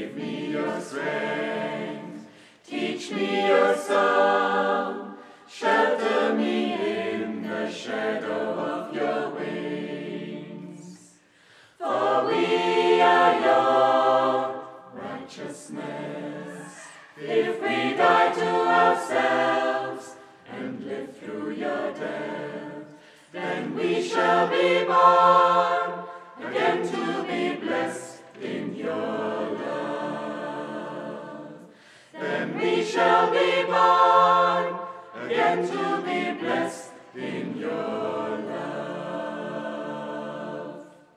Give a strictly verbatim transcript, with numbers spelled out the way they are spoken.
Give me your strength, teach me your song, shelter me in the shadow of your wings. For we are your righteousness. If we die to ourselves and live through your death, then we shall be born again to be blessed in your love. Then we shall be born again to be blessed